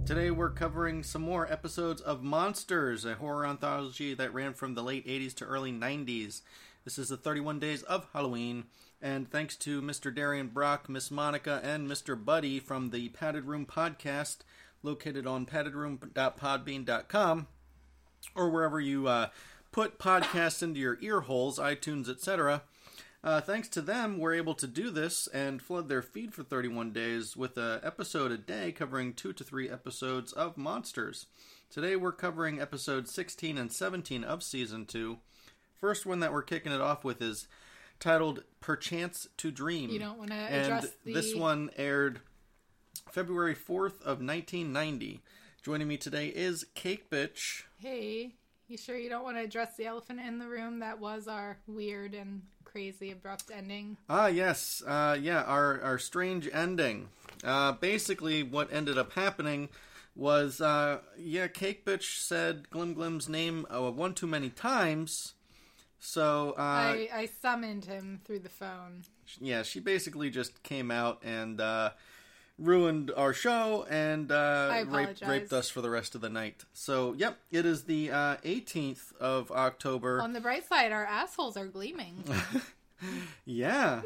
Today we're covering some more episodes of Monsters, a horror anthology that ran from the late 80s to early 90s. This is the 31 Days of Halloween, and thanks to Mr. Darian Brock, Miss Monica, and Mr. Buddy from the Padded Room podcast, located on paddedroom.podbean.com, or wherever you put podcasts into your ear holes, iTunes, etc. Thanks to them, we're able to do this and flood their feed for 31 days with an episode a day covering 2 to 3 episodes of Monsters. Today we're covering episodes 16 and 17 of Season 2. First one that we're kicking it off with is titled Perchance to Dream. You don't want to address this one aired February 4th of 1990. Joining me today is Cake Bitch. Hey, you sure you don't want to address the elephant in the room that was our weird and crazy abrupt ending? Yes. Our strange ending. Basically, what ended up happening was, Cake Bitch said Glim Glim's name one too many times, so... I summoned him through the phone. Yeah, she basically just came out and ruined our show and raped us for the rest of the night. So, yep, it is the 18th of October. On the bright side, our assholes are gleaming. Yeah.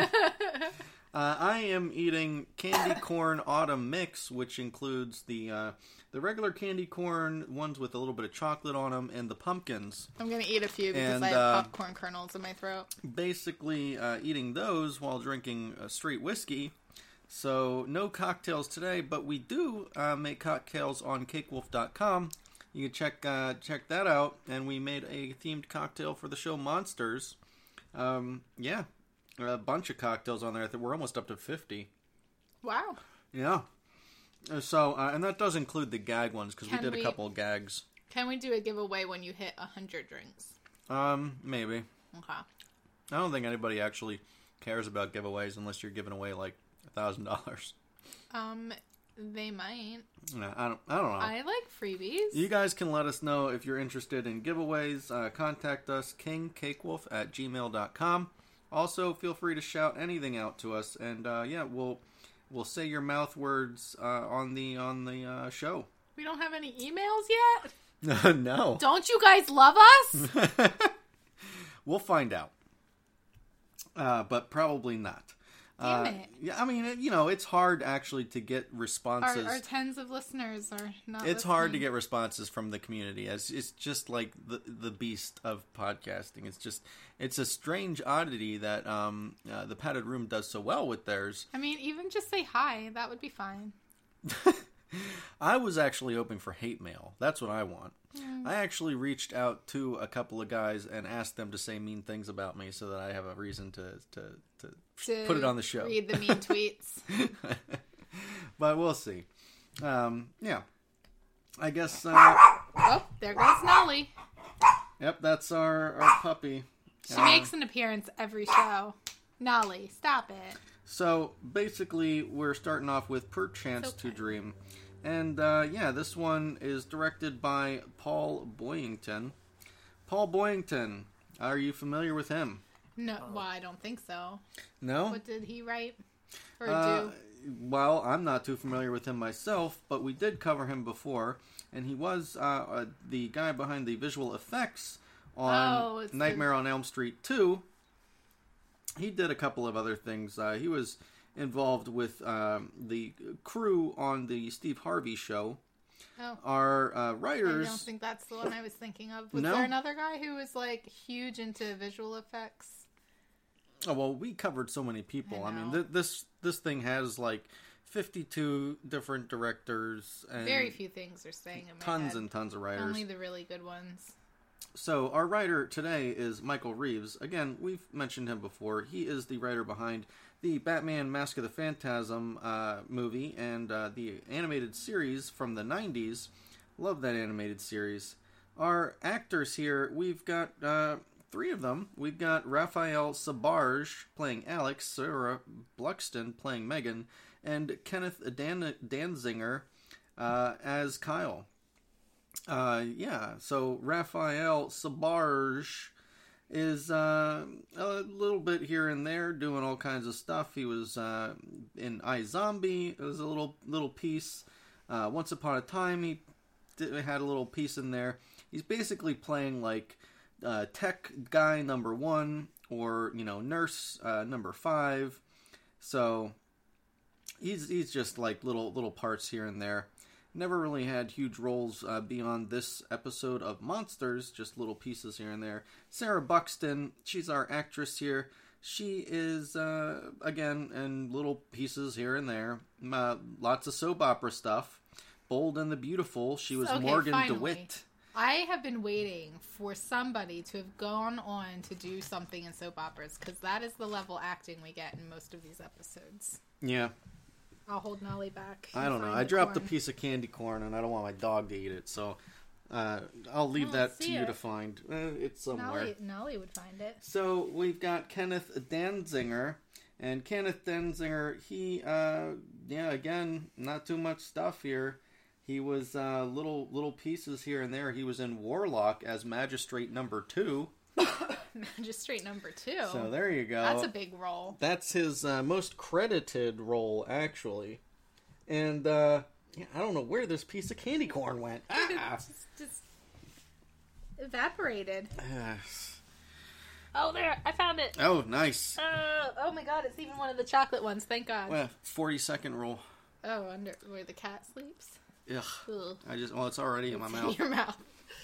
I am eating candy corn autumn mix, which includes the regular candy corn, ones with a little bit of chocolate on them, and the pumpkins. I'm going to eat a few because I have popcorn kernels in my throat. Basically, eating those while drinking straight whiskey. So, no cocktails today, but we do make cocktails on cakewolf.com. You can check that out, and we made a themed cocktail for the show Monsters. A bunch of cocktails on there. I think we're almost up to 50. Wow. Yeah. So, and that does include the gag ones, because we did a couple of gags. Can we do a giveaway when you hit 100 drinks? Maybe. Okay. I don't think anybody actually cares about giveaways unless you're giving away, like, $1,000. They might. No, I don't know. I like freebies. You guys can let us know if you're interested in giveaways. Contact us, kingcakewolf@gmail.com. Also, feel free to shout anything out to us, and we'll say your mouth words on the show. We don't have any emails yet? No. Don't you guys love us? We'll find out. But probably not. Damn it. Yeah, I mean, it's hard actually to get responses. Our tens of listeners are not It's hard to get responses from the community. It's just like the beast of podcasting. It's a strange oddity that the Padded Room does so well with theirs. I mean, even just say hi. That would be fine. I was actually hoping for hate mail. That's what I want. I actually reached out to a couple of guys and asked them to say mean things about me so that I have a reason to put it on the show. Read the mean tweets. But we'll see. I guess... oh, there goes Nolly. Yep, that's our puppy. She makes an appearance every show. Nolly, stop it. So, basically, we're starting off with Perchance to Dream. And, this one is directed by Paul Boyington. Paul Boyington, are you familiar with him? No, well, I don't think so. No? What did he write or do? Well, I'm not too familiar with him myself, but we did cover him before. And he was the guy behind the visual effects on Nightmare on Elm Street 2. He did a couple of other things. He was involved with the crew on the Steve Harvey show. Oh. Our writers... I don't think that's the one I was thinking of. Was there another guy who was, like, huge into visual effects? Oh, well, we covered so many people. I mean, this thing has, like, 52 different directors. And very few things are staying in my head. Tons and tons of writers. Only the really good ones. So, our writer today is Michael Reaves. Again, we've mentioned him before. He is the writer behind the Batman Mask of the Phantasm movie and the animated series from the 90s. Love that animated series. Our actors here, we've got 3 of them. We've got Raphael Sabarge playing Alex, Sarah Bluxton playing Megan, and Kenneth Danzinger as Kyle. So Raphael Sabarge is a little bit here and there, doing all kinds of stuff. He was in iZombie. It was a little piece. Once Upon a Time, he had a little piece in there. He's basically playing like tech guy number 1 or, nurse number 5. So he's just like little parts here and there. Never really had huge roles beyond this episode of Monsters, just little pieces here and there. Sarah Buxton, she's our actress here. She is, again, in little pieces here and there. Lots of soap opera stuff. Bold and the Beautiful, she was Morgan finally. DeWitt. I have been waiting for somebody to have gone on to do something in soap operas, because that is the level acting we get in most of these episodes. Yeah. I'll hold Nolly back. I don't know. I dropped a piece of candy corn, and I don't want my dog to eat it, so I'll leave that to you to find. It's somewhere. Nolly would find it. So we've got Kenneth Danziger, and Kenneth Danziger, he, again, not too much stuff here. He was little pieces here and there. He was in Warlock as Magistrate number 2. Magistrate number 2. So there you go. That's a big role. That's his most credited role, actually. And I don't know where this piece of candy corn went. Just evaporated. Oh, there! I found it. Oh, nice. Oh my God! It's even one of the chocolate ones. Thank God. Well, 40-second rule. Oh, under where the cat sleeps. Ugh. Ugh. It's already in my mouth. In your mouth.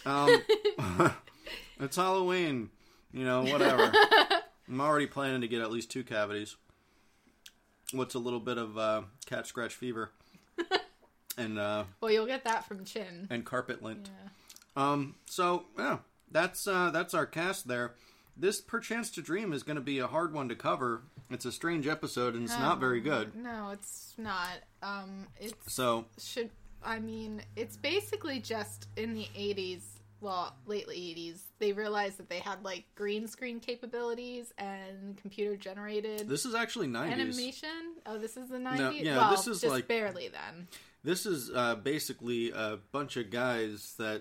It's Halloween. Whatever. I'm already planning to get at least 2 cavities. What's a little bit of cat scratch fever? And well, you'll get that from Chin. And carpet lint. Yeah. So yeah, that's our cast there. This Perchance to Dream is going to be a hard one to cover. It's a strange episode, and it's not very good. No, it's not. It's basically just in the 80s, well, late 80s, they realized that they had, like, green screen capabilities and computer-generated... This is actually 90s. Animation? Oh, this is the 90s? No, yeah, well, this is just like... barely then. This is basically a bunch of guys that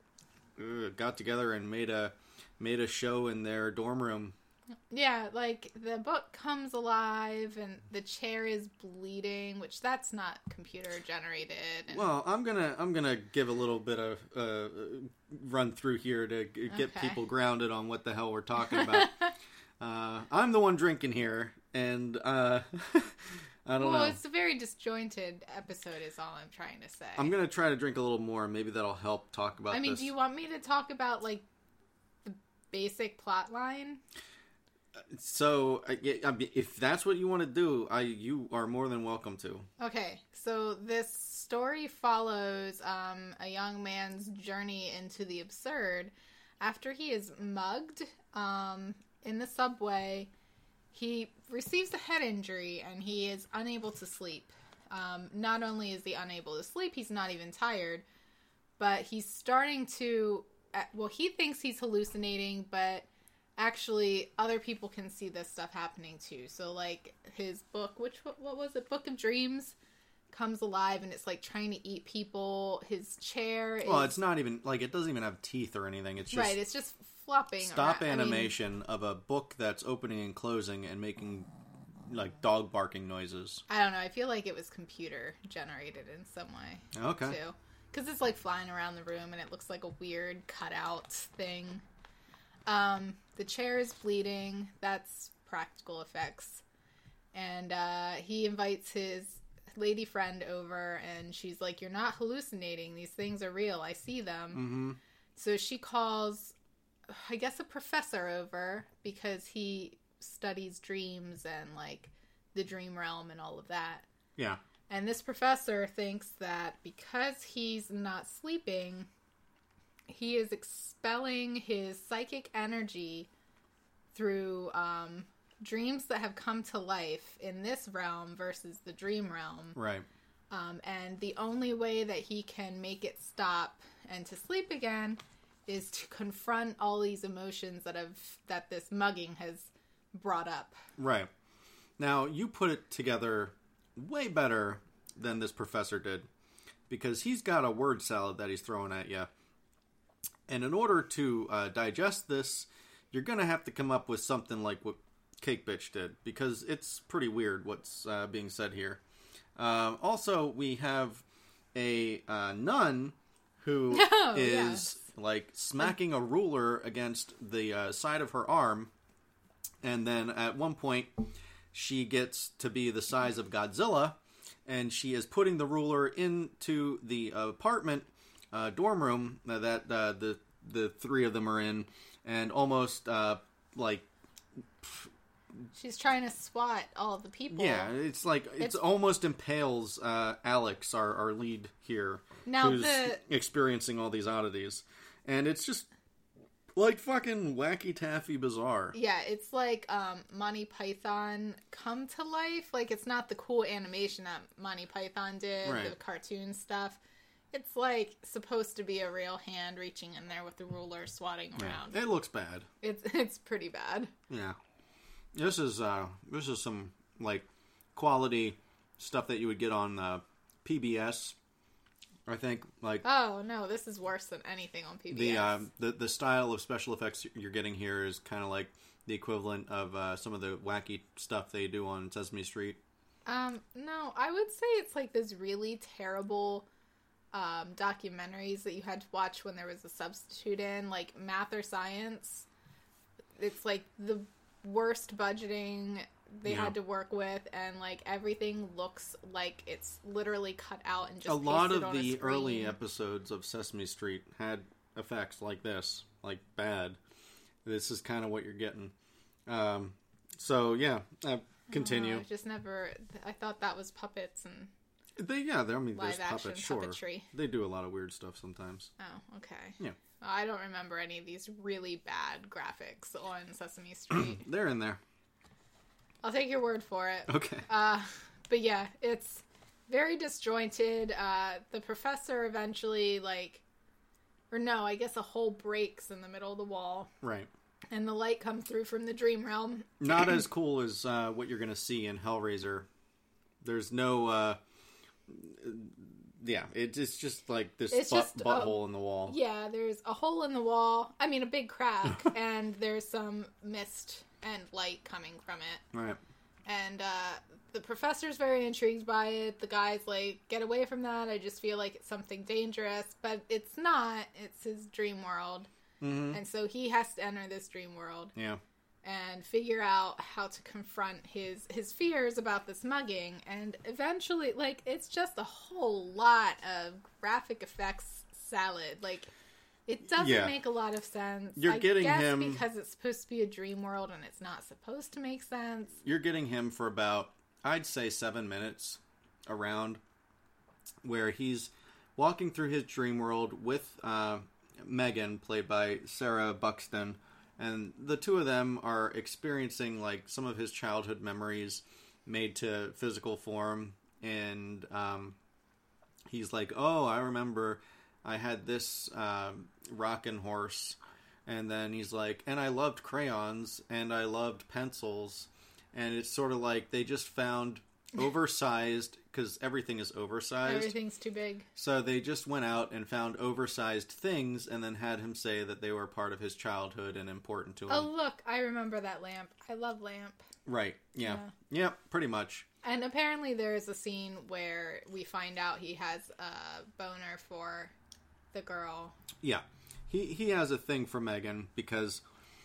got together and made a show in their dorm room. Yeah, like, the book comes alive, and the chair is bleeding, which that's not computer-generated. Well, I'm gonna give a little bit of run through here to get people grounded on what the hell we're talking about. I'm the one drinking here, and I don't know. Well, it's a very disjointed episode is all I'm trying to say. I'm gonna try to drink a little more, and maybe that'll help talk about this. Do you want me to talk about, like, the basic plot line? So, if that's what you want to do, you are more than welcome to. Okay, so this story follows a young man's journey into the absurd. After he is mugged in the subway, he receives a head injury and he is unable to sleep. Not only is he unable to sleep, he's not even tired, but he's starting to... Well, he thinks he's hallucinating, but... Actually, other people can see this stuff happening too. So, like, his book, what was it? Book of Dreams comes alive and it's, like, trying to eat people. His chair is... Well, it's not even, like, it doesn't even have teeth or anything. It's just... Right, it's just flopping stop around. Animation of a book that's opening and closing and making, like, dog barking noises. I don't know. I feel like it was computer generated in some way. Okay. Too. Because it's, like, flying around the room and it looks like a weird cutout thing. The chair is bleeding. That's practical effects. And he invites his lady friend over, and she's like, "You're not hallucinating. These things are real. I see them." Mm-hmm. So she calls, I guess, a professor over because he studies dreams and, like, the dream realm and all of that. Yeah. And this professor thinks that because he's not sleeping... he is expelling his psychic energy through dreams that have come to life in this realm versus the dream realm. Right. And the only way that he can make it stop and to sleep again is to confront all these emotions that this mugging has brought up. Right. Now, you put it together way better than this professor did, because he's got a word salad that he's throwing at you. And in order to digest this, you're going to have to come up with something like what Cake Bitch did, because it's pretty weird what's being said here. Also, we have a nun who Oh, is yes. like smacking a ruler against the side of her arm, and then at one point she gets to be the size of Godzilla, and she is putting the ruler into the apartment dorm room that the three of them are in, and almost like. She's trying to swat all of the people. Yeah, it's like it's almost impales Alex, our lead here, Now who's experiencing all these oddities, and it's just like fucking wacky taffy bizarre. Yeah, it's like Monty Python come to life. Like, it's not the cool animation that Monty Python did, Right. the cartoon stuff. It's like supposed to be a real hand reaching in there with the ruler swatting around. It looks bad. It's pretty bad. Yeah, this is some like quality stuff that you would get on PBS. I think like Oh no, this is worse than anything on PBS. the style of special effects you're getting here is kind of like the equivalent of some of the wacky stuff they do on Sesame Street. No, I would say it's like this really terrible documentaries that you had to watch when there was a substitute in, like math or science. It's like the worst budgeting they had to work with, and like everything looks like it's literally cut out and just A lot pasted of on a the screen. early episodes of Sesame Street had effects like this, like bad. This is kind of what you're getting. So yeah, continue. I just never. I thought that was puppets and I mean, there's live action puppets, sure. puppetry. They do a lot of weird stuff sometimes. Oh, okay. Yeah. I don't remember any of these really bad graphics on Sesame Street. They're in there. I'll take your word for it. Okay. But yeah, it's very disjointed. The professor eventually, I guess a hole breaks in the middle of the wall, Right. and the light comes through from the dream realm. Not as cool as what you're going to see in Hellraiser. There's no... it's just like this butthole in the wall. Yeah, there's a hole in the wall. I mean, a big crack, and there's some mist and light coming from it. Right. And the professor's very intrigued by it. The guy's like, get away from that. I just feel like it's something dangerous. But it's not. It's his dream world. Mm-hmm. And so he has to enter this dream world. Yeah. And figure out how to confront his fears about this mugging. And eventually, it's just a whole lot of graphic effects salad. It doesn't make a lot of sense. You're getting guess him... because it's supposed to be a dream world and it's not supposed to make sense. You're getting him for about, I'd say, 7 minutes around, where he's walking through his dream world with Megan, played by Sarah Buxton, and the two of them are experiencing some of his childhood memories made to physical form, and he's like, oh, I remember I had this rockin' horse, and then he's like, and I loved crayons, and I loved pencils, and it's sort of like they just found oversized, because everything is oversized. Everything's too big. So they just went out and found oversized things, and then had him say that they were part of his childhood and important to him. Oh, look, I remember that lamp. I love lamp. Right, yeah. Yeah, pretty much. And apparently there's a scene where we find out he has a boner for the girl. Yeah. He has a thing for Megan because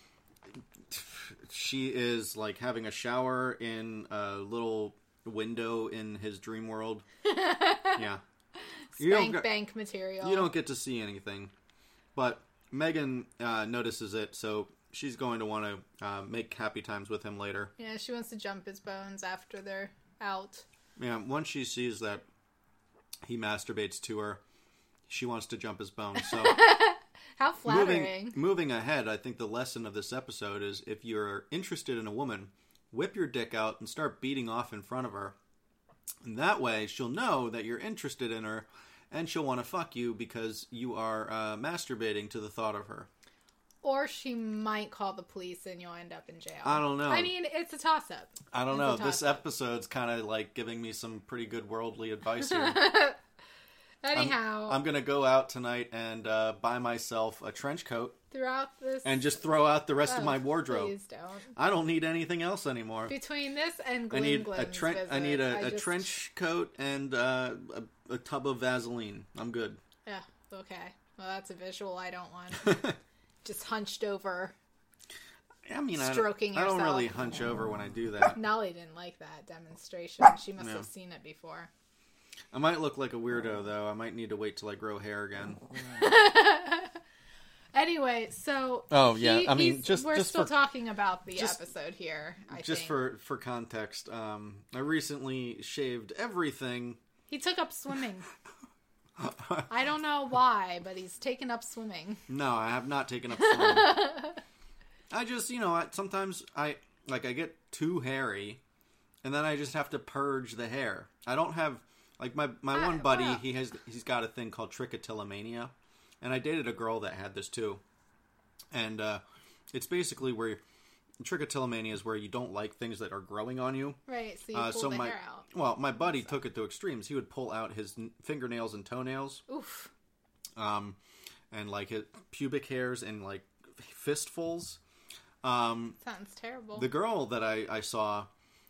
she is having a shower in a little window in his dream world. Yeah. Bank material. You don't get to see anything. But Megan notices it, so she's going to want to make happy times with him later. Yeah, she wants to jump his bones after they're out. Yeah, once she sees that he masturbates to her, she wants to jump his bones. So how flattering. Moving ahead, I think the lesson of this episode is if you're interested in a woman, whip your dick out and start beating off in front of her. And that way, she'll know that you're interested in her, and she'll want to fuck you because you are masturbating to the thought of her. Or she might call the police and you'll end up in jail. I don't know. I mean, it's a toss-up. I don't know. This episode's kind of giving me some pretty good worldly advice here. Anyhow. I'm going to go out tonight and buy myself a trench coat throughout this. And just throw out the rest of my wardrobe. Please don't. I don't need anything else anymore. Between this and I need Glim's I need a trench coat and a tub of Vaseline. I'm good. Yeah, okay. Well, that's a visual I don't want. Just hunched over. I mean, stroking I don't yourself. really hunch over when I do that. Nolly didn't like that demonstration. She must have seen it before. I might look like a weirdo, though. I might need to wait till I grow hair again. Anyway, so we're still talking about the episode here. I think for context, I recently shaved everything. He took up swimming. I don't know why, but he's taken up swimming. No, I have not taken up swimming. I just, sometimes I get too hairy, and then I just have to purge the hair. I don't have, like, my one buddy, he's got a thing called trichotillomania, and I dated a girl that had this too. And it's basically where trichotillomania is where you don't like things that are growing on you. Right, so you pull the hair out. Well, my buddy took it to extremes. He would pull out his fingernails and toenails. Oof. And, like, his pubic hairs in, like, fistfuls. Sounds terrible. The girl that I saw,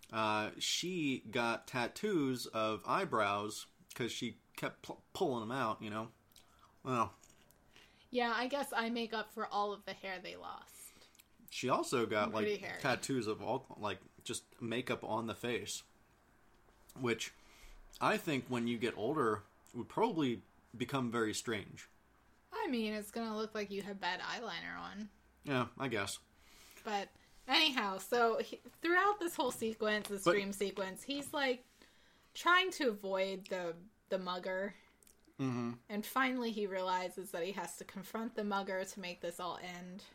she got tattoos of eyebrows because she kept pulling them out, Well, yeah, I guess I make up for all of the hair they lost. She also got, like, hairy. tattoos of all, like, just makeup on the face. Which I think when you get older would probably become very strange. I mean, it's going to look like you have bad eyeliner on. Yeah, I guess. But anyhow, so throughout this whole sequence, dream sequence, he's, like, trying to avoid the mugger. Mm-hmm. And finally he realizes that he has to confront the mugger to make this all end.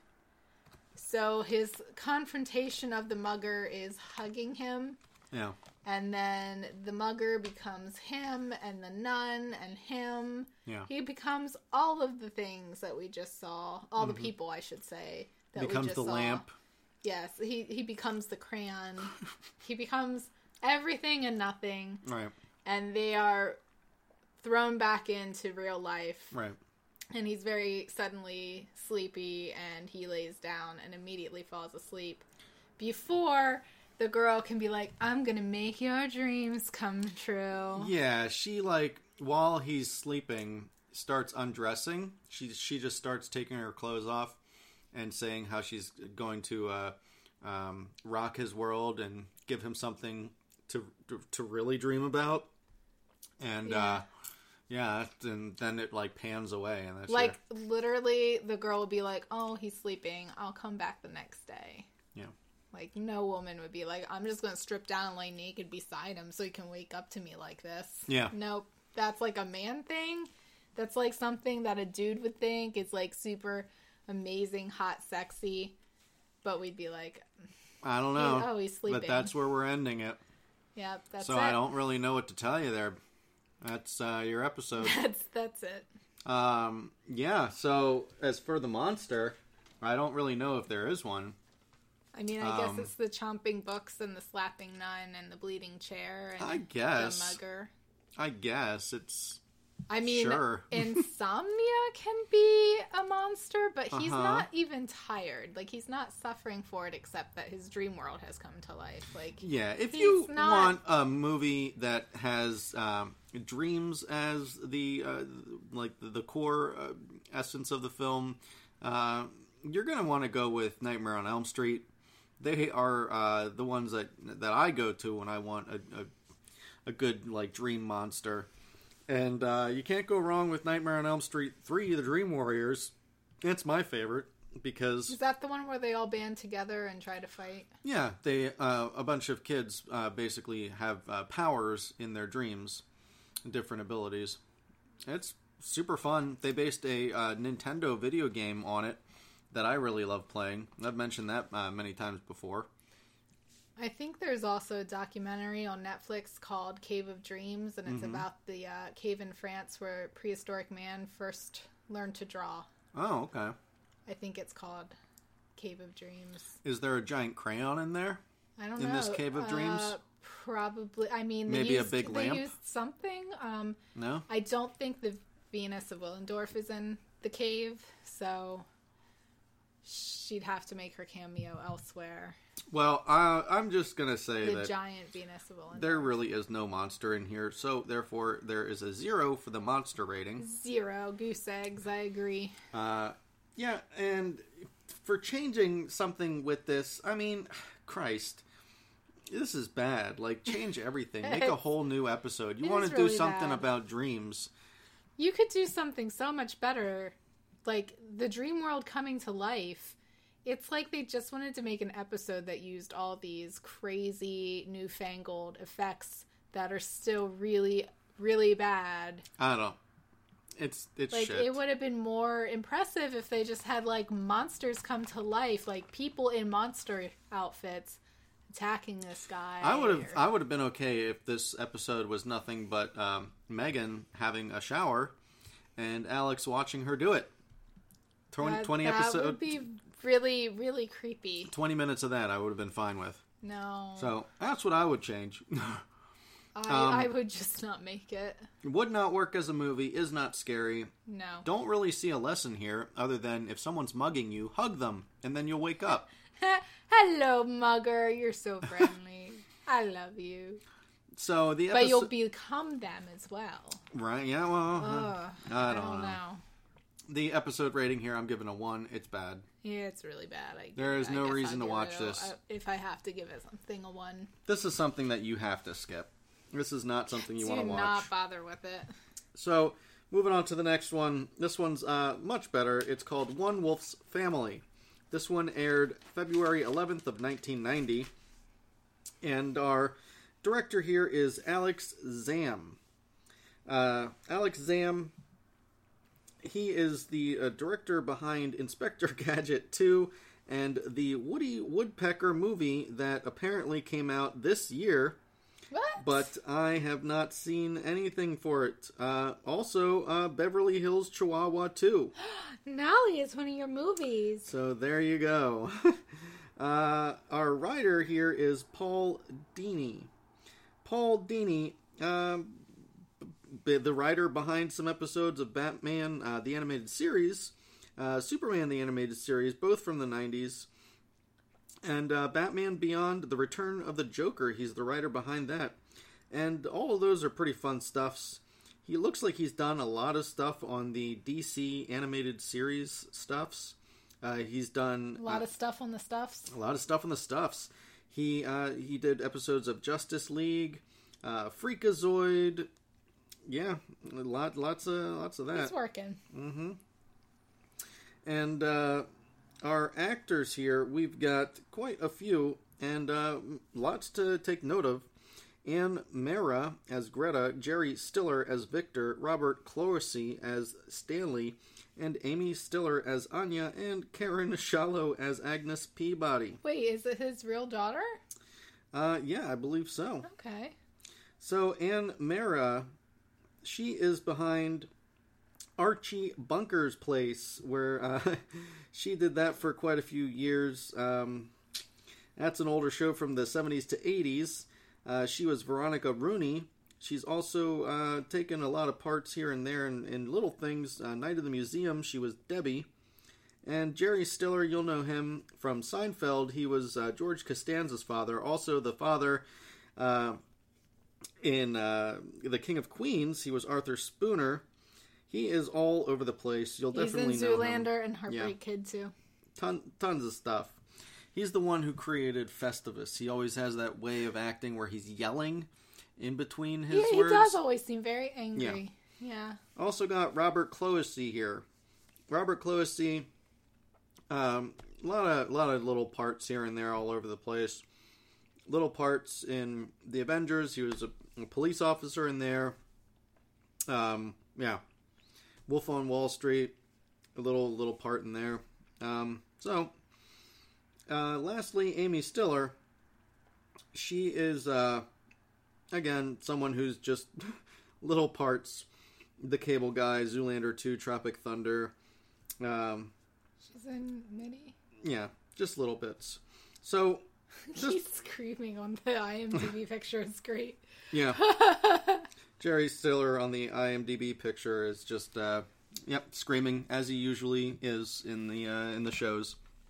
So his confrontation of the mugger is hugging him. Yeah. And then the mugger becomes him, and the nun, and him. Yeah. He becomes all of the things that we just saw. All the people, I should say. That becomes we just the saw. lamp. Yes, he becomes the crayon. He becomes everything and nothing. Right. And they are thrown back into real life. Right. And he's very suddenly sleepy, and he lays down and immediately falls asleep. Before the girl can be like, I'm gonna make your dreams come true. Yeah, she, like, while he's sleeping, starts undressing. She just starts taking her clothes off and saying how she's going to rock his world and give him something to really dream about. And, and then it, like, pans away. And that's like, literally, the girl would be like, oh, he's sleeping. I'll come back the next day. Yeah. Like, no woman would be like, I'm just going to strip down and lay naked beside him so he can wake up to me like this. Yeah. Nope. That's, like, a man thing. That's, like, something that a dude would think is, like, super amazing, hot, sexy. But we'd be like, I don't know. Oh, he's sleeping. But that's where we're ending it. Yep, that's so it. I don't really know what to tell you there. That's your episode. That's it. Yeah, so as for the monster, I don't really know if there is one. I mean, I guess it's the chomping books and the slapping nun and the bleeding chair and I guess. the mugger. I guess it's... I mean, sure. insomnia can be a monster, but he's not even tired. Like, he's not suffering for it except that his dream world has come to life. Like, yeah, if you want a movie that has dreams as the the core essence of the film, you're going to want to go with Nightmare on Elm Street. They are the ones that I go to when I want a good, like, dream monster. And you can't go wrong with Nightmare on Elm Street 3, The Dream Warriors. It's my favorite because... Is that the one where they all band together and try to fight? Yeah, they a bunch of kids basically have powers in their dreams, different abilities. It's super fun. They based a Nintendo video game on it that I really love playing. I've mentioned that many times before. I think there's also a documentary on Netflix called Cave of Dreams, and it's about the cave in France where prehistoric man first learned to draw. Oh, okay. I think it's called Cave of Dreams. Is there a giant crayon in there? I don't know. In this Cave of Dreams? Probably. I mean, maybe a big lamp? They used something. No? I don't think the Venus of Willendorf is in the cave, so... she'd have to make her cameo elsewhere. Well, I'm just going to say The that giant Venus of Willendorf. there really is no monster in here, so therefore there is a 0 for the monster rating. 0. Goose eggs, I agree. Yeah, and for changing something with this, I mean, Christ, this is bad. Like, change everything. Make a whole new episode. You want to do really something bad. about dreams. You could do something so much better. Like, the dream world coming to life. It's like they just wanted to make an episode that used all these crazy, newfangled effects that are still really, really bad. I don't know. It's Like, shit. it would have been more impressive if they just had, like, monsters come to life. Like, people in monster outfits attacking this guy. I would have been okay if this episode was nothing but Megan having a shower and Alex watching her do it. 20 that episode. would be really, really creepy. 20 minutes of that I would have been fine with. No. So that's what I would change. I would just not make it. Would not work as a movie, is not scary. No. Don't really see a lesson here other than if someone's mugging you, hug them and then you'll wake up. Hello, mugger. You're so friendly. I love you. So the But episode, you'll become them as well. right? Yeah, well, I don't know. know. The episode rating here, I'm giving a 1. It's bad. Yeah, it's really bad. There is no guess reason I'll to give watch it this. If I have to give it something, a 1. This is something that you have to skip. This is not something you want to Do watch. not bother with it. So, moving on to the next one. This one's much better. It's called One Wolf's Family. This one aired February 11th of 1990. And our director here is Alex Zam. Alex Zam, he is the director behind Inspector Gadget 2 and the Woody Woodpecker movie that apparently came out this year. What? But I have not seen anything for it. Also, Beverly Hills Chihuahua 2. Nolly is one of your movies. So there you go. Our writer here is Paul Dini. Paul Dini, the writer behind some episodes of Batman, the animated series, Superman, the animated series, both from the 90s, and Batman Beyond, The Return of the Joker. He's the writer behind that. And all of those are pretty fun stuffs. He looks like he's done a lot of stuff on the DC animated series stuffs. He's done A lot of stuff on the stuffs. a lot of stuff on the stuffs. He did episodes of Justice League, Freakazoid. Yeah, lots of that. He's working. And our actors here, we've got quite a few, and lots to take note of. Anne Mara as Greta, Jerry Stiller as Victor, Robert Closey as Stanley, and Amy Stiller as Anya, and Karen Shallow as Agnes Peabody. Wait, is it his real daughter? Yeah, I believe so. Okay. So Anne Mara, she is behind Archie Bunker's Place, where she did that for quite a few years. That's an older show from the 70s to 80s. She was Veronica Rooney. She's also taken a lot of parts here and there in little things. Night of the Museum, she was Debbie. And Jerry Stiller, you'll know him from Seinfeld. He was George Costanza's father. Also the father in The King of Queens. He was Arthur Spooner. He is all over the place. You'll definitely He's in know him. Zoolander and Heartbreak Kid, too. Tons of stuff. He's the one who created Festivus. He always has that way of acting where he's yelling in between his Yeah, words. he does always seem very angry. Yeah. Also got Robert Closey here. Robert Closey, a lot of little parts here and there all over the place. Little parts in the Avengers. He was a police officer in there. Yeah. Wolf on Wall Street, a little part in there. Lastly, Amy Stiller. She is, again, someone who's just little parts. The Cable Guy, Zoolander 2, Tropic Thunder. She's in Minnie. Yeah, just little bits. So, He's screaming on the IMDb picture. It's great. yeah. Jerry Stiller on the IMDb picture is just, screaming as he usually is in the shows.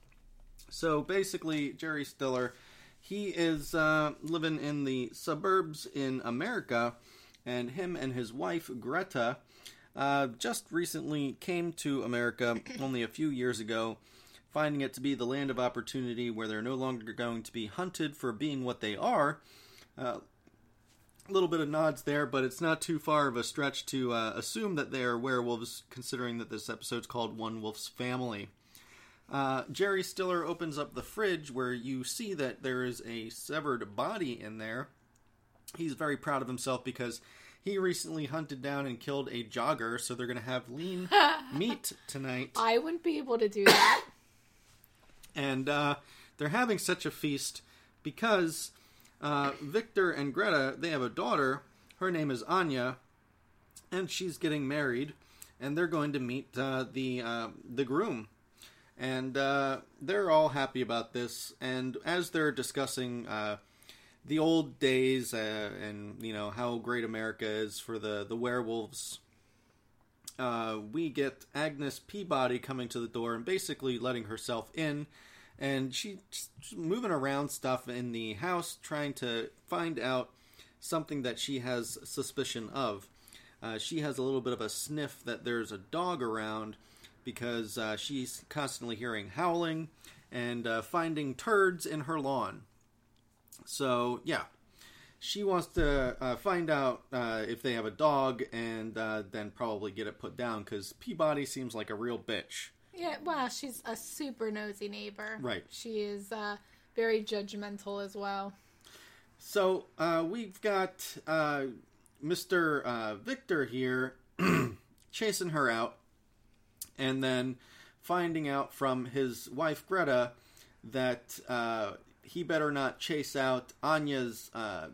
So basically, Jerry Stiller, he is living in the suburbs in America, and him and his wife, Greta, just recently came to America only a few years ago, finding it to be the land of opportunity where they're no longer going to be hunted for being what they are. A little bit of nods there, but it's not too far of a stretch to assume that they are werewolves, considering that this episode's called One Wolf's Family. Jerry Stiller opens up the fridge where you see that there is a severed body in there. He's very proud of himself because he recently hunted down and killed a jogger, so they're going to have lean meat tonight. I wouldn't be able to do that. And they're having such a feast because Victor and Greta, they have a daughter. Her name is Anya, and she's getting married, and they're going to meet the groom. And they're all happy about this. And as they're discussing the old days and, you know, how great America is for the werewolves, we get Agnes Peabody coming to the door and basically letting herself in. And she's moving around stuff in the house, trying to find out something that she has suspicion of. She has a little bit of a sniff that there's a dog around, because she's constantly hearing howling and finding turds in her lawn. So, yeah. She wants to find out if they have a dog and then probably get it put down, because Peabody seems like a real bitch. Yeah, well, she's a super nosy neighbor. Right. She is very judgmental as well. So, we've got Mr. Victor here chasing her out, and then finding out from his wife Greta that he better not chase out Anya's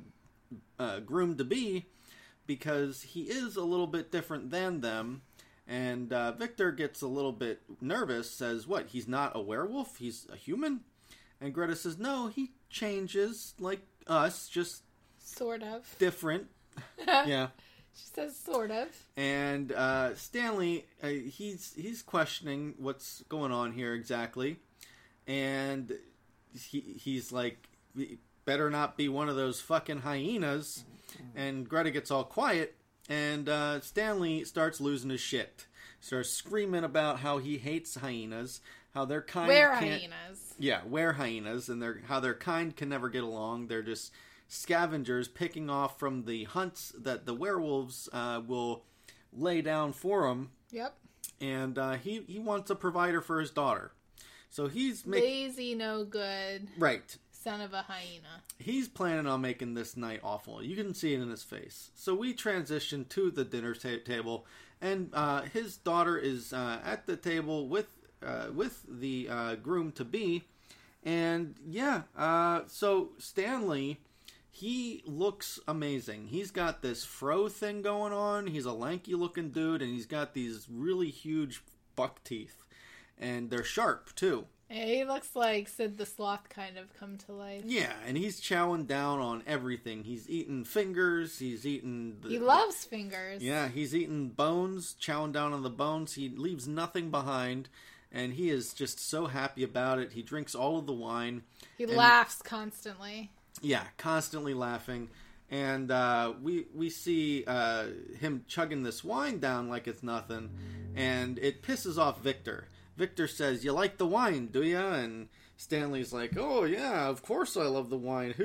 groom-to-be, because he is a little bit different than them. And Victor gets a little bit nervous, says, what, he's not a werewolf? He's a human? And Greta says, no, he changes like us, just sort of different. Yeah. She says sort of. And Stanley, he's questioning what's going on here exactly. And he's like, better not be one of those fucking hyenas. And Greta gets all quiet. And Stanley starts losing his shit. Starts screaming about how he hates hyenas. How their kind hyenas. Yeah, hyenas. And how their kind can never get along. They're just scavengers picking off from the hunts that the werewolves will lay down for him. Yep. And he wants a provider for his daughter. So he's lazy, no good. Right. Son of a hyena. He's planning on making this night awful. You can see it in his face. So we transition to the dinner table, and his daughter is at the table with the groom-to-be. And yeah, so Stanley, he looks amazing. He's got this fro thing going on. He's a lanky-looking dude, and he's got these really huge buck teeth. And they're sharp, too. Yeah, he looks like Sid the Sloth kind of come to life. Yeah, and he's chowing down on everything. He's eating fingers. He's eating... He loves fingers. Yeah, he's eating bones, chowing down on the bones. He leaves nothing behind, and he is just so happy about it. He drinks all of the wine. He laughs constantly. Yeah, constantly laughing. And we see him chugging this wine down like it's nothing, and it pisses off Victor. Victor says, you like the wine, do ya? And Stanley's like, oh yeah, of course I love the wine.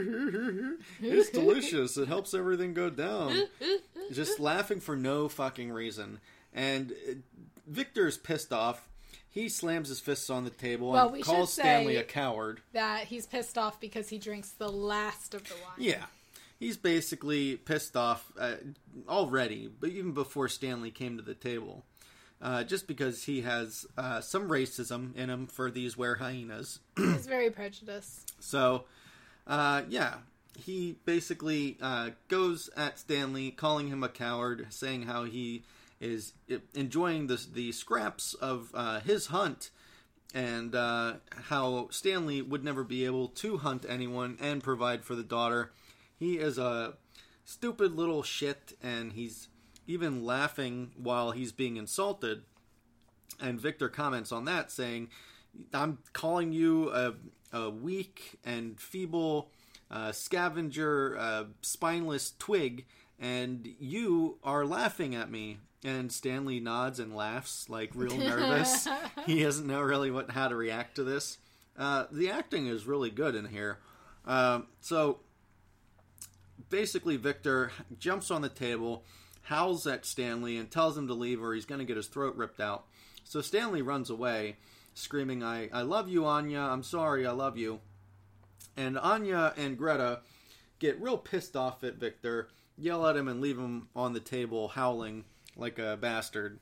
It's delicious. It helps everything go down. Just laughing for no fucking reason. And Victor's pissed off. He slams his fists on the table and calls Stanley a coward. That he's pissed off because he drinks the last of the wine. Yeah. He's basically pissed off already, but even before Stanley came to the table. Just because he has some racism in him for these hyenas. He's very prejudiced. So, yeah, he basically goes at Stanley, calling him a coward, saying how he is enjoying the scraps of his hunt, and how Stanley would never be able to hunt anyone and provide for the daughter. He is a stupid little shit, and he's even laughing while he's being insulted. And Victor comments on that, saying, I'm calling you a weak and feeble scavenger, spineless twig, and you are laughing at me. And Stanley nods and laughs, like real nervous. He doesn't know really how to react to this. The acting is really good in here. So basically, Victor jumps on the table, howls at Stanley, and tells him to leave or he's going to get his throat ripped out. So Stanley runs away, screaming, I love you, Anya. I'm sorry, I love you. And Anya and Greta get real pissed off at Victor, yell at him and leave him on the table howling like a bastard.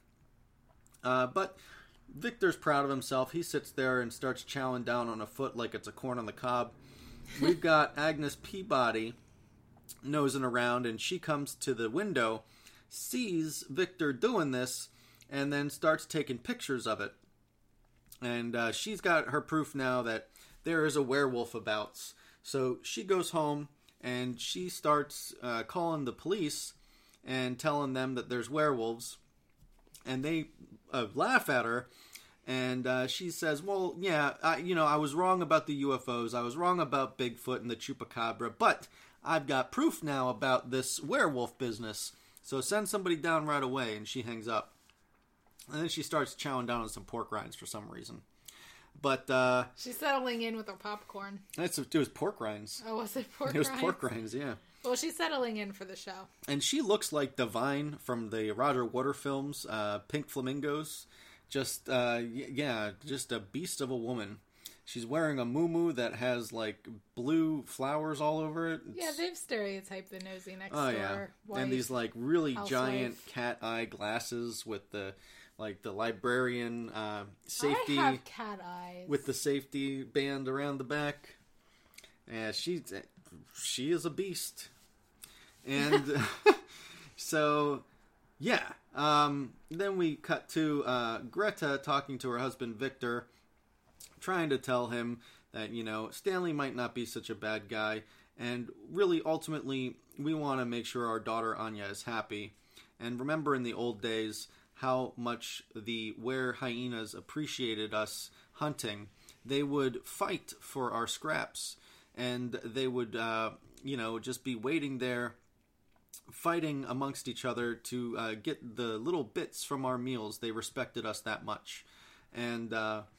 But Victor's proud of himself. He sits there and starts chowing down on a foot like it's a corn on the cob. We've got Agnes Peabody nosing around, and she comes to the window, sees Victor doing this, and then starts taking pictures of it. And she's got her proof now that there is a werewolf abouts. So she goes home, and she starts calling the police and telling them that there's werewolves. And they laugh at her, and she says, well, yeah, I was wrong about the UFOs. I was wrong about Bigfoot and the Chupacabra, but I've got proof now about this werewolf business. So send somebody down right away. And she hangs up. And then she starts chowing down on some pork rinds for some reason. But she's settling in with her popcorn. It was pork rinds. Oh, was it pork rinds? It was pork rinds, yeah. Well, she's settling in for the show. And she looks like Divine from the Roger Waters films, Pink Flamingos. Just, just a beast of a woman. She's wearing a muumuu that has, like, blue flowers all over it. Yeah, they've stereotyped the nosy next door. Yeah. Wife, and these, like, really giant housewife. cat eye glasses with the librarian safety. I have cat eyes. With the safety band around the back. Yeah, she is a beast. And so, yeah. Then we cut to Greta talking to her husband Victor, trying to tell him that, Stanley might not be such a bad guy. And really, ultimately, we want to make sure our daughter Anya is happy. And remember in the old days how much the were hyenas appreciated us hunting. They would fight for our scraps. And they would, just be waiting there, fighting amongst each other to get the little bits from our meals. They respected us that much. And,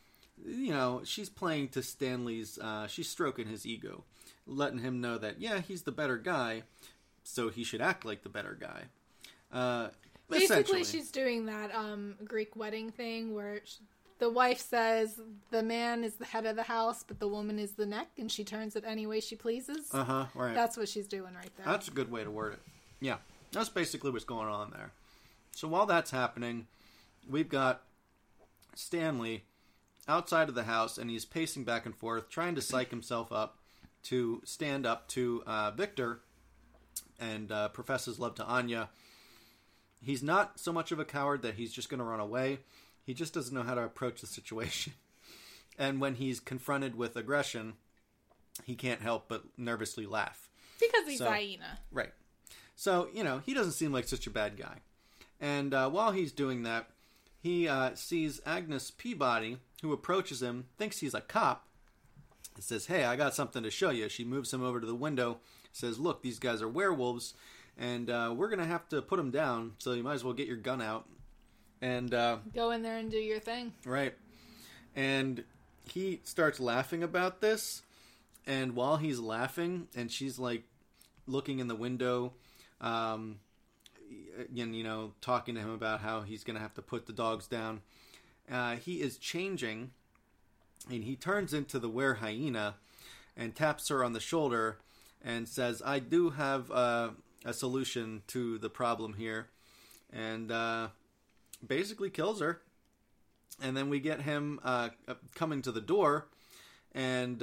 she's playing to Stanley's, she's stroking his ego, letting him know that, yeah, he's the better guy, so he should act like the better guy. Basically, she's doing that Greek wedding thing where the wife says the man is the head of the house, but the woman is the neck, and she turns it any way she pleases. Right. That's what she's doing right there. That's a good way to word it. Yeah, that's basically what's going on there. So while that's happening, we've got Stanley outside of the house, and he's pacing back and forth, trying to psych himself up to stand up to Victor and professes love to Anya. He's not so much of a coward that he's just going to run away. He just doesn't know how to approach the situation. And when he's confronted with aggression, he can't help but nervously laugh. Because he's hyena. Right. So, he doesn't seem like such a bad guy. And while he's doing that, he sees Agnes Peabody, who approaches him, thinks he's a cop. He says, hey, I got something to show you. She moves him over to the window, says, look, these guys are werewolves, and we're going to have to put them down, so you might as well get your gun out. And go in there and do your thing. Right. And he starts laughing about this, and while he's laughing, and she's, like, looking in the window, and, talking to him about how he's going to have to put the dogs down, he is changing, and he turns into the were hyena and taps her on the shoulder and says, I do have a solution to the problem here, and basically kills her. And then we get him coming to the door, and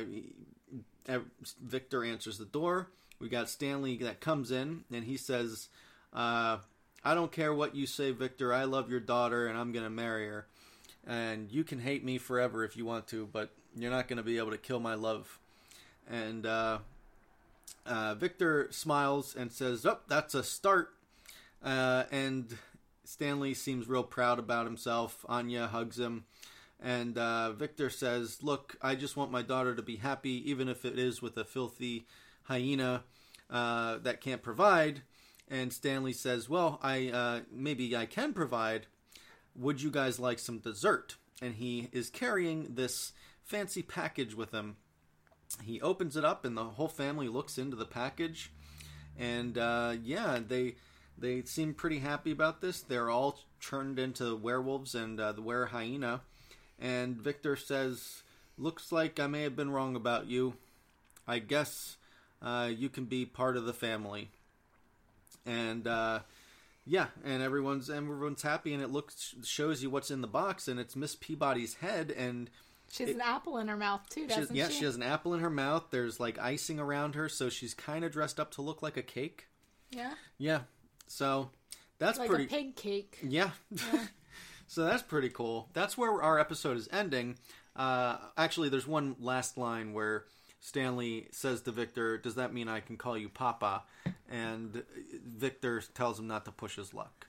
Victor answers the door. We got Stanley that comes in, and he says, I don't care what you say, Victor. I love your daughter, and I'm going to marry her. And you can hate me forever if you want to, but you're not going to be able to kill my love. And Victor smiles and says, oh, that's a start. And Stanley seems real proud about himself. Anya hugs him. And Victor says, look, I just want my daughter to be happy, even if it is with a filthy hyena that can't provide. And Stanley says, well, maybe I can provide. Would you guys like some dessert? And he is carrying this fancy package with him. He opens it up, and the whole family looks into the package. And they seem pretty happy about this. They're all turned into werewolves and the were-hyena. And Victor says, looks like I may have been wrong about you. I guess you can be part of the family. And and everyone's happy, and it shows you what's in the box, and it's Miss Peabody's head, and she has an apple in her mouth too, doesn't she? Yeah, she has an apple in her mouth. There's like icing around her, so she's kind of dressed up to look like a cake. Yeah. Yeah. So that's like pretty. Like a pig cake. Yeah. So that's pretty cool. That's where our episode is ending. Actually, there's one last line where Stanley says to Victor, does that mean I can call you Papa? And Victor tells him not to push his luck.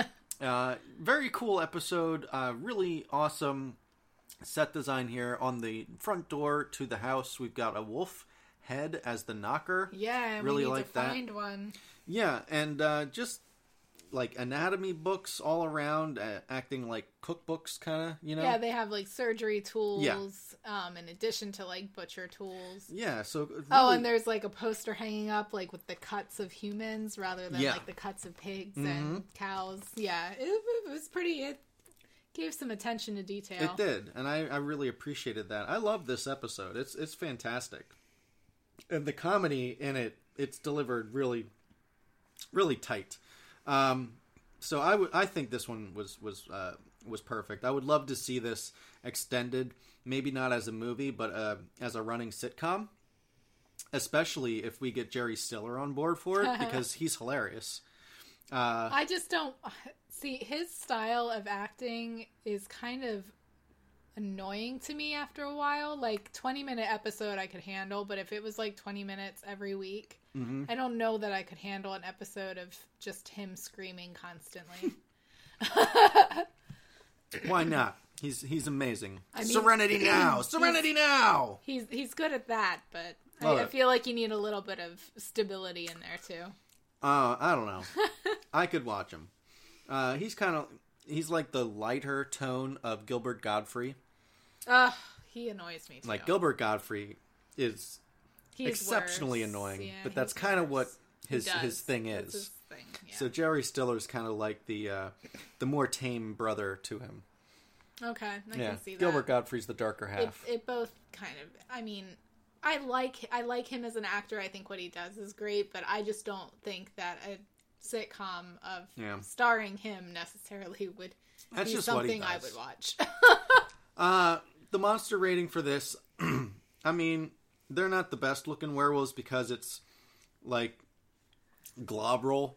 Very cool episode. Really awesome set design here. On the front door to the house, we've got a wolf head as the knocker. Yeah, really we need like to find one. Yeah, and just like anatomy books all around, acting like cookbooks, kind of, Yeah, they have like surgery tools, in addition to like butcher tools. Yeah, so really... and there's like a poster hanging up like with the cuts of humans rather than like the cuts of pigs and cows. Yeah, it was pretty. It gave some attention to detail. It did, and I really appreciated that. I love this episode. It's fantastic, and the comedy in it's delivered really, really tight. So I think this one was perfect. I would love to see this extended, maybe not as a movie, but as a running sitcom, especially if we get Jerry Stiller on board for it, because he's hilarious. I just don't see his style of acting is kind of annoying to me after a while. Like 20-minute episode I could handle, but if it was like 20 minutes every week, I don't know that I could handle an episode of just him screaming constantly. Why not? He's amazing. I mean, Serenity now! Serenity now! He's good at that, but I feel like you need a little bit of stability in there too. I don't know. I could watch him. He's like the lighter tone of Gilbert Gottfried. He annoys me too. Like Gilbert Gottfried is exceptionally annoying, yeah, but that's kind of what his thing is. His thing, yeah. So Jerry Stiller's kind of like the more tame brother to him. Okay, I can see that. Gilbert Gottfried's the darker half. It both kind of. I mean, I like him as an actor. I think what he does is great, but I just don't think that a sitcom of starring him necessarily would be something I would watch. The monster rating for this, I mean, they're not the best looking werewolves because it's like globral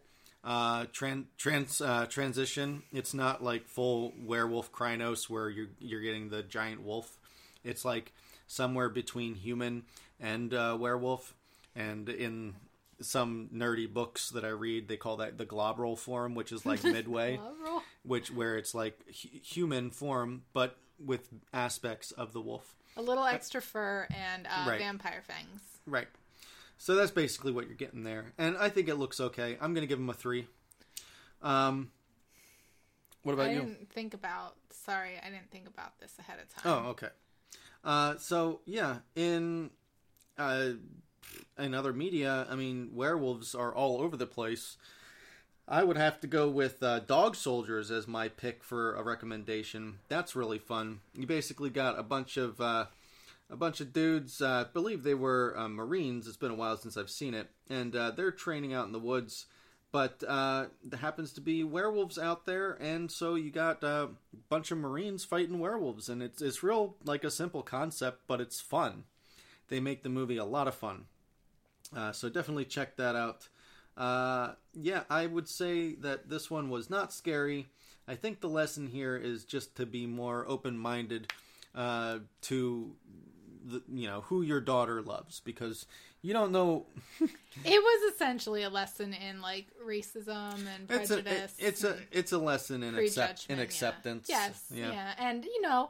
transition. It's not like full werewolf Krynos where you're getting the giant wolf. It's like somewhere between human and werewolf. And in some nerdy books that I read, they call that the globral form, which is like midway, where it's like human form, but with aspects of the wolf. A little extra fur and vampire fangs. Right. So that's basically what you're getting there. And I think it looks okay. I'm going to give him a 3. What about you? I didn't think about this ahead of time. Oh, okay. So, yeah, in other media, I mean, werewolves are all over the place. I would have to go with Dog Soldiers as my pick for a recommendation. That's really fun. You basically got a bunch of dudes. I believe they were Marines. It's been a while since I've seen it, and they're training out in the woods. But there happens to be werewolves out there, and so you got a bunch of Marines fighting werewolves, and it's real like a simple concept, but it's fun. They make the movie a lot of fun. So definitely check that out. I would say that this one was not scary. I think the lesson here is just to be more open-minded to who your daughter loves, because you don't know. It was essentially a lesson in like racism and prejudice. It's a lesson in acceptance. Yes, yeah, and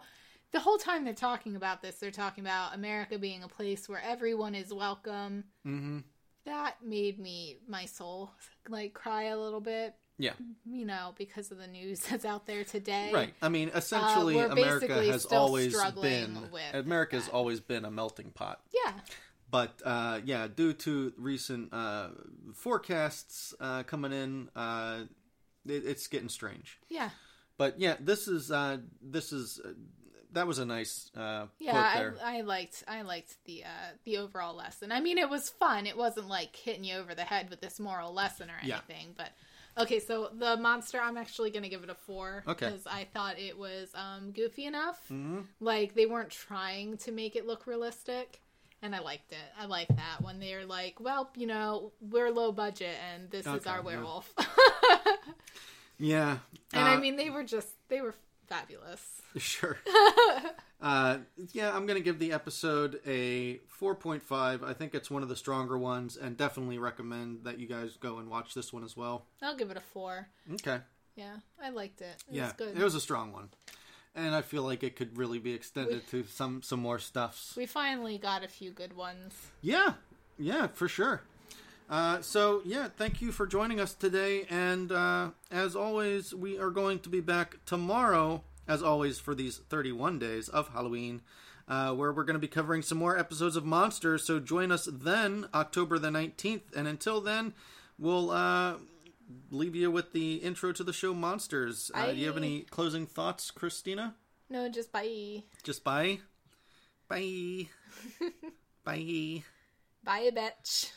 the whole time they're talking about this, they're talking about America being a place where everyone is welcome. Mm-hmm. That made my soul, like, cry a little bit. Yeah. You know, because of the news that's out there today. Right. I mean, essentially, we're America basically has still always struggling been... with America's that. always been a melting pot. Yeah. But, due to recent forecasts coming in, it's getting strange. Yeah. But, yeah, this is that was a nice quote there. I liked the overall lesson. I mean, it was fun. It wasn't like hitting you over the head with this moral lesson or anything. But okay, so the monster, I'm actually going to give it a 4. Okay. Because I thought it was goofy enough. Mm-hmm. Like, they weren't trying to make it look realistic. And I liked it. I like that when they're like, well, you know, we're low budget and this is our werewolf. Yeah. And I mean, they were fabulous. Sure. I'm going to give the episode a 4.5. I think it's one of the stronger ones, and definitely recommend that you guys go and watch this one as well. I'll give it a 4. Okay. Yeah, I liked it. It yeah, was good. It was a strong one. And I feel like it could really be extended to some more stuffs. We finally got a few good ones. Yeah, for sure. Thank you for joining us today. And as always, we are going to be back tomorrow, as always, for these 31 days of Halloween, where we're going to be covering some more episodes of Monsters. So join us then, October the 19th. And until then, we'll leave you with the intro to the show Monsters. Do you have any closing thoughts, Christina? No, just bye. Just bye? Bye. Bye. Bye, bitch.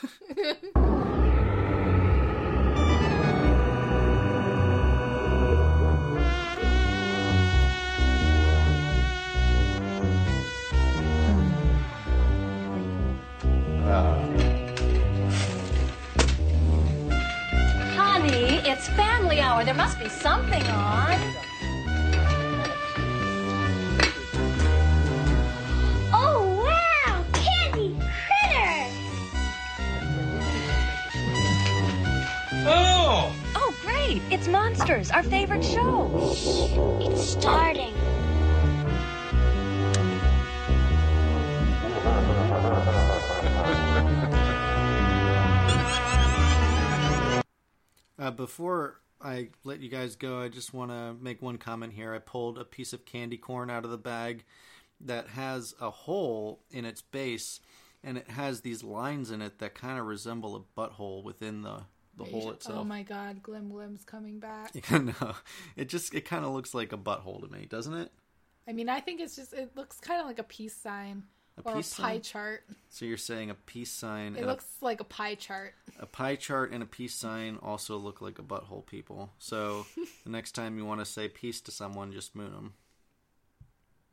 Honey, it's family hour. There must be something on. Oh, wow! Candy critter! Oh! Oh, great. It's Monsters, our favorite show. It's starting. Before I let you guys go, I just want to make one comment here. I pulled a piece of candy corn out of the bag that has a hole in its base, and it has these lines in it that kind of resemble a butthole within the hole itself. Oh my god, Glim Glim's coming back. No, it kind of looks like a butthole to me, doesn't it? I mean, I think it looks kind of like a peace sign. Or a pie chart. So you're saying a peace sign. It looks like a pie chart. A pie chart and a peace sign also look like a butthole, people. So the next time you want to say peace to someone, just moon them.